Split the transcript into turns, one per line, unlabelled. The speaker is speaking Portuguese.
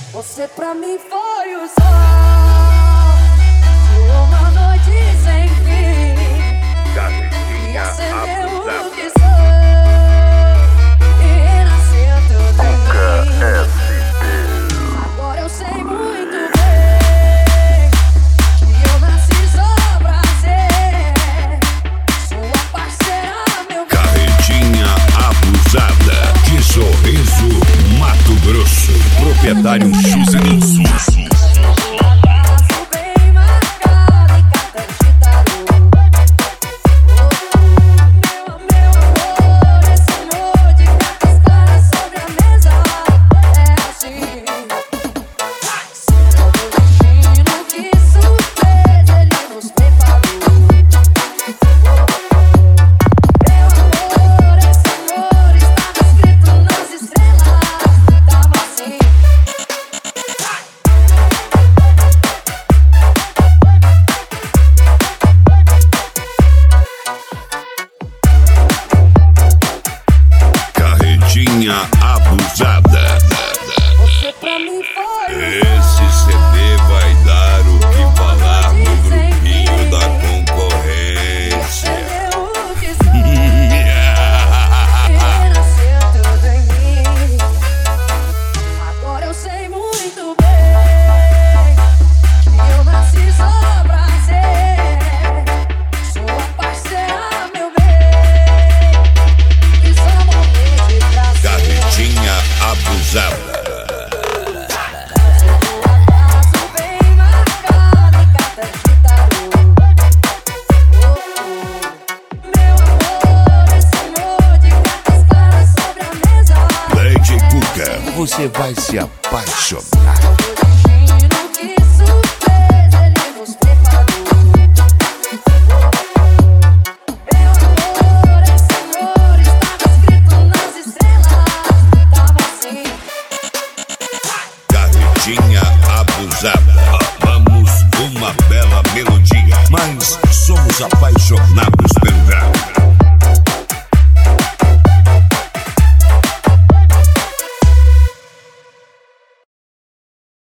Você pra mim foi o sol de uma noite sem fim, e acendeu o que sou e renasceu tudo em mim. Agora eu sei muito bem que eu nasci só pra ser sua parceira, meu bem.
Carretinha abusada, de Sorriso, Mato Grosso. Proprietário Chuzinho Sul. Abusada.
Você pra mim foi.
Esse CD vai dar o que falar no grupinho da concorrência.
Renasceu tudo em mim. Agora eu sei muito bem que eu nasci só pra ser sua parceira, meu bem. E só morrer de prazer.
Carretinha abusada. Você vai se apaixonar.
Que surpresa ele nos preparou. Meu amor, esse amor estava escrito nas estrelas. Tava assim.
Carretinha abusada. Amamos uma bela melodia, mas somos apaixonados pelo grave.